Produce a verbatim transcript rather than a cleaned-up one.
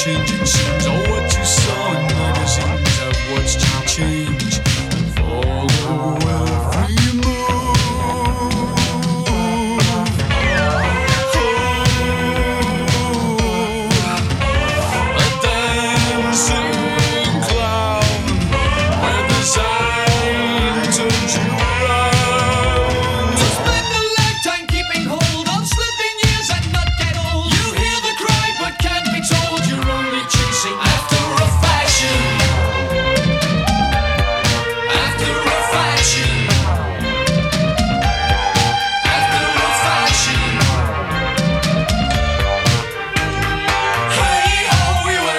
changing scenes. All what you saw in magazines have watched you change.